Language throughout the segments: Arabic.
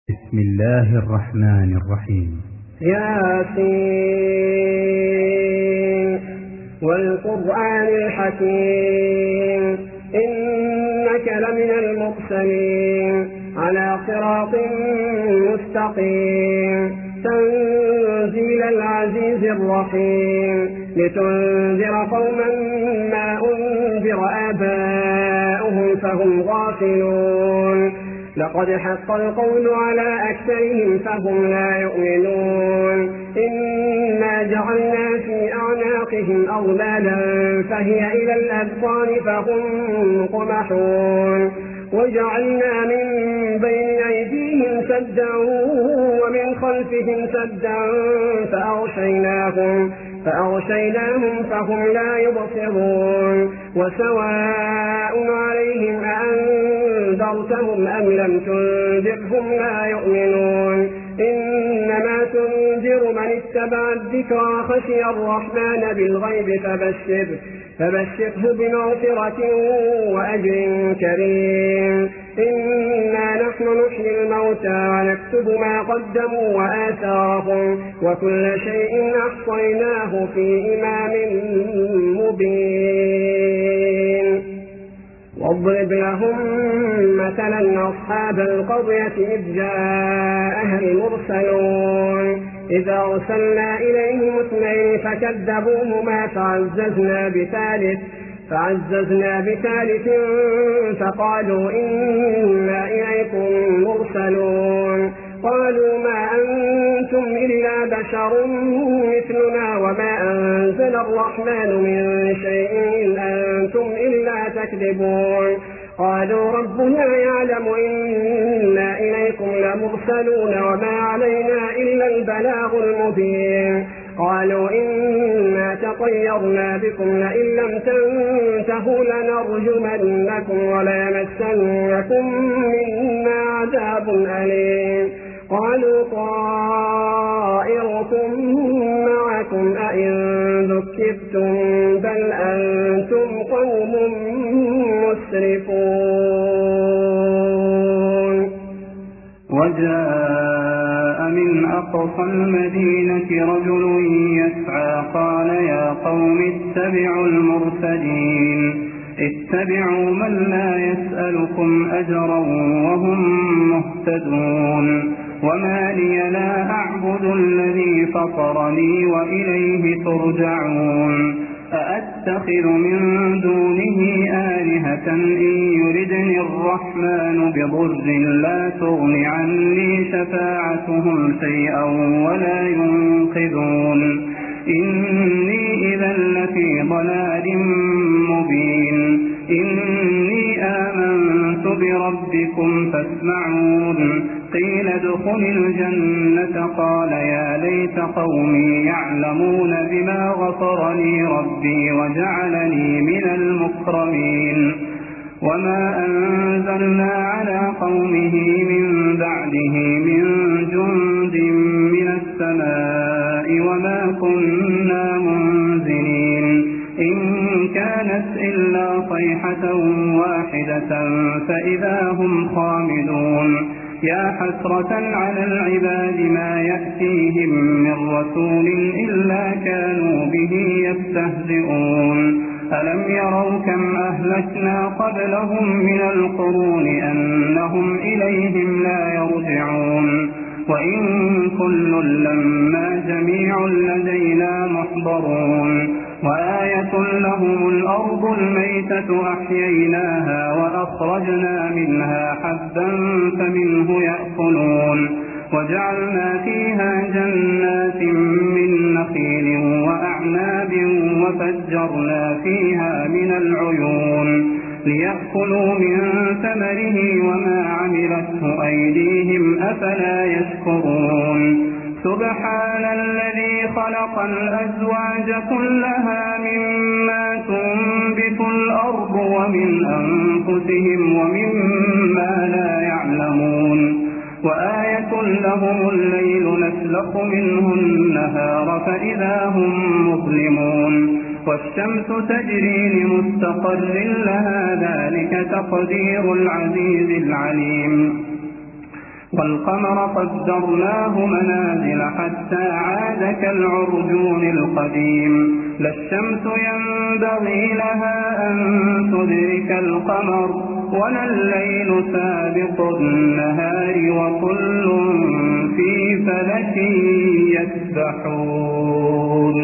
بسم الله الرحمن الرحيم. ياسين والقرآن الحكيم إنك لمن المرسلين على صراط مستقيم تنزيل العزيز الرحيم لتنذر قوما ما أنذر آباؤهم فهم غافلون لقد حق القول على أكثرهم فهم لا يؤمنون إنا جعلنا في أعناقهم أغلالا فهي إلى الأذقان فهم مقمحون وجعلنا من بين أيديهم سدا ومن خلفهم سدا فأغشيناهم فهم لا يبصرون وسواء عليهم أأنذرتهم أم لم تنذرهم لا يؤمنون إنما تنذر من اتبع الذكر وخشي الرحمن بالغيب فبشره بمغفرة وأجر كريم إنا نحن نحيي الموتى ونكتب ما قدموا وآثارهم وكل شيء أحصيناه في إمام مبين واضرب لهم مثلا أصحاب القرية إذ جاءها المرسلون إذا أرسلنا إليهم 2 فكذبوهما فعززنا بثالث فقالوا إنا إليكم مرسلون قالوا ما أنتم إلا بشر مثلنا وما أنزل الرحمن من شيء إن أنتم إلا تكذبون قالوا ربنا يعلم إنا إليكم لمرسلون وما علينا إلا البلاغ المبين قالوا إنا تطيرنا بكم لئن لم تنتهوا لنرجمنكم وليمسنكم منا عذاب أليم قالوا طائركم معكم أئن ذكرتم بل أنتم قوم مسرفون. وجاء من أقصى المدينة رجل يسعى قال يا قوم اتبعوا المرسلين اتبعوا من لا يسألكم أجرا وهم مهتدون وما لي لا أعبد الذي فطرني وإليه ترجعون أأتخذ من دونه آلهة إن يردني الرحمن بضر لا تغن عني شفاعتهم شيئا ولا ينقذون إني إذا لفي ضلال مبين إني آمنت بربكم فاسمعون قيل ادخل الجنة قال يا ليت قومي يعلمون بما غفر لي ربي وجعلني من المكرمين وما أنزلنا على قومه من بعده من جند من السماء وما كنا منزلين إن كانت إلا صيحة واحدة فإذا هم خامدون يا حسرة على العباد ما يأتيهم من رسول إلا كانوا به يستهزئون ألم يروا كم أهلكنا قبلهم من القرون أنهم إليهم لا يرجعون وإن كل لما جميع لدينا محضرون وآية لهم الأرض الميتة أحييناها وأخرجنا منها حبا فمنه يأكلون وجعلنا فيها جنات من نخيل وأعناب وفجرنا فيها من العيون ليأكلوا من ثمره وما عملته أيديهم أفلا يشكرون سبحان الذي خلق الأزواج كلها مما تنبت الأرض ومن أنفسهم ومما لا يعلمون وآية لهم الليل نسلخ منه النهار فإذا هم مظلمون والشمس تجري لمستقر لها ذلك تقدير العزيز العليم والقمر قدرناه منازل حتى عاد كالعرجون القديم لا الشمس ينبغي لها أن تدرك القمر ولا الليل سابق النهار وكل في فلك يسبحون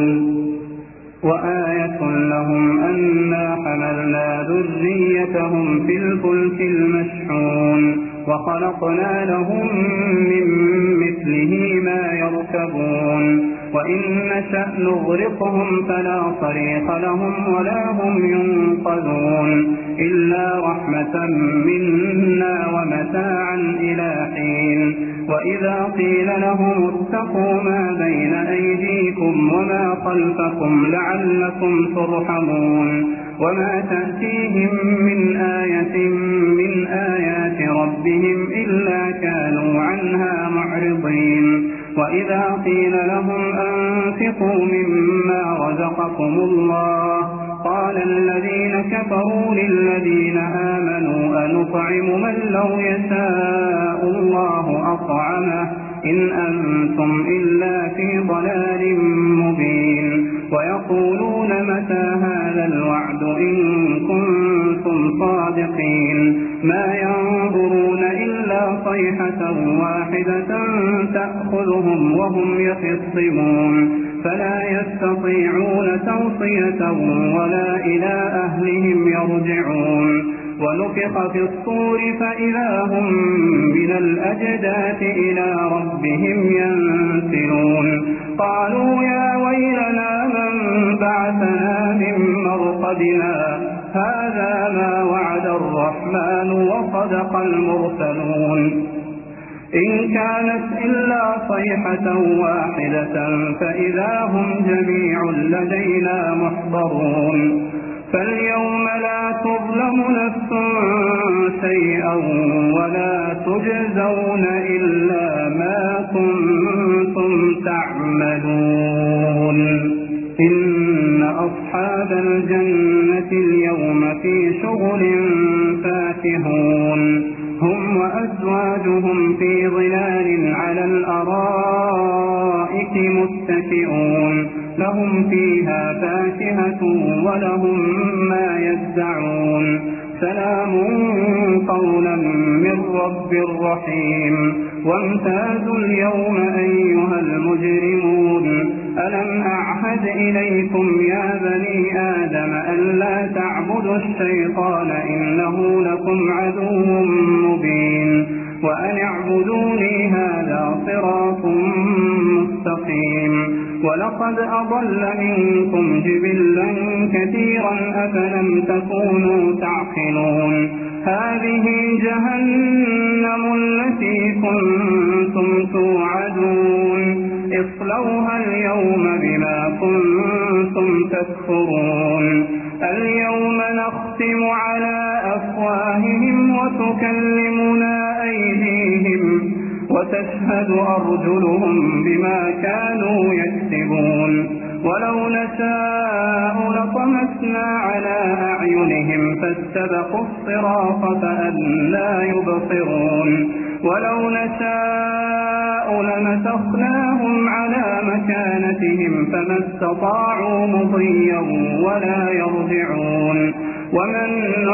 وآية لهم أنا حملنا ذريتهم في الفلك المشحون وخلقنا لهم من مثله ما يركبون وإن نشأ نغرقهم فلا صريخ لهم ولا هم ينقذون إلا رحمة منا ومتاعا إلى حين وإذا قيل لهم اتقوا ما بين أيديكم وما خلفكم لعلكم ترحمون وما تأتيهم من آية من آيات ربهم إلا كانوا عنها معرضين وإذا قيل لهم أنفقوا مما رزقكم الله قال الذين كفروا للذين آمنوا أنطعم من لو يشاء الله أطعمه إن أنتم إلا في ضلال مبين ويقولون متى هذا الوعد إن كنتم صادقين ما ينظرون إلا صيحة واحدة تأخذهم وهم يخصمون فلا يستطيعون توصية ولا إلى أهلهم يرجعون ونفخ في الصور فإذا هم من الأجداث إلى ربهم ينسلون قالوا يا ويلنا من بعثنا من مرقدنا هذا ما وعد الرحمن وصدق المرسلون إن كانت إلا صيحة واحدة فإذا هم جميع لدينا محضرون فاليوم لا تظلم نفس شيئا ولا تجزون إلا ما كنتم تعملون إن أصحاب الجنة اليوم في شغل فاكهون هم وأزواجهم في ظلال على الأرائك متكئون لهم فيها فاكهة ولهم ما يدعون سلام قولا من رب رحيم وامتازوا اليوم أيها المجرمون ألم أعهد إليكم يا بني آدم ألا تعبدوا الشيطان إنه لكم عدو مبين وأن اعبدوني هذا صراط مستقيم ولقد أضل منكم جبلا كثيرا أفلم تكونوا تعقلون هذه جهنم التي كنتم توعدون اصلوها اليوم بما كنتم تكفرون اليوم نختم على أفواههم وتكلمنا أيديهم وتشهد أرجلهم بما كانوا يكسبون ولو نشاء لطمسنا على أعينهم فاستبقوا الصراط فأنى يبصرون ولو نشاء لمسخناهم على مكانتهم فما استطاعوا مضيا ولا يرجعون ومن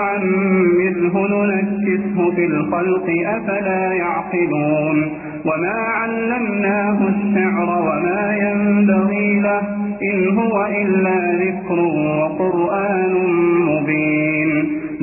نعمره ننكسه في الخلق أفلا يعقلون وما علمناه الشعر وما ينبغي له إن هو إلا ذكر وقرآن مبين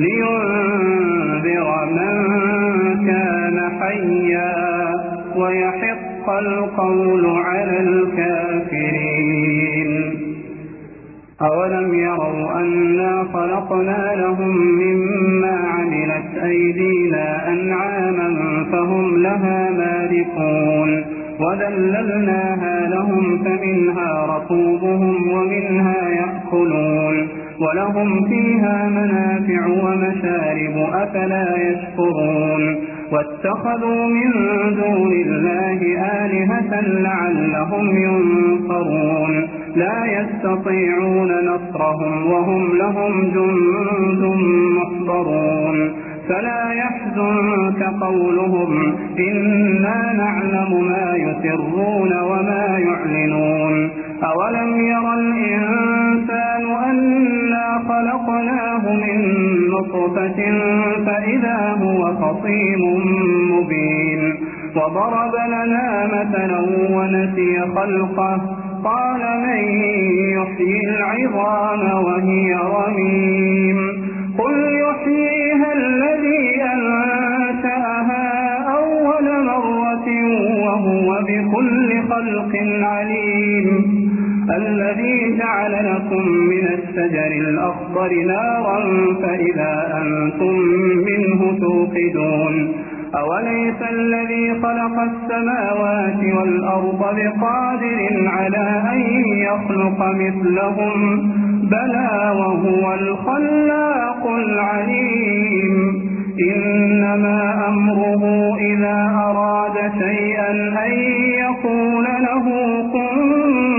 لينذر من كان حيا ويحق القول على الكافرين أولم يروا أنا خلقنا لهم مما عملت أيدينا أنعاما فهم لها مالكون وذللناها لهم فمنها ركوبهم ومنها يأكلون ولهم فيها منافع ومشارب أفلا يشكرون واتخذوا من دون الله آلهة لعلهم ينصرون لا يستطيعون نصرهم وهم لهم جند محضرون فلا يحزنك قولهم إنا نعلم ما يسرون وما يعلنون أولم ير الإنسان أنا خلقناه من نطفة فإذا هو خصيم مبين وضرب لنا مثلا ونسي خلقه قال من يحيي العظام وهي رميم قل يحييها الذي أنشأها أول مرة وهو بكل خلق عليم الذي جعل لكم من الشجر الأخضر نارا فإذا أنتم منه توقدون أوليس الذي خلق السماوات والأرض بقادر على أن يخلق مثلهم بلى وهو الخلاق العليم إنما أمره إذا أراد شيئا أن يقول له كن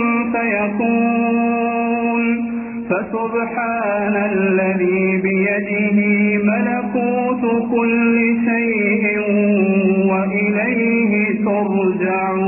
فيكون فسبحان الذي بيده ملكوت كل شيء وإليه ترجعون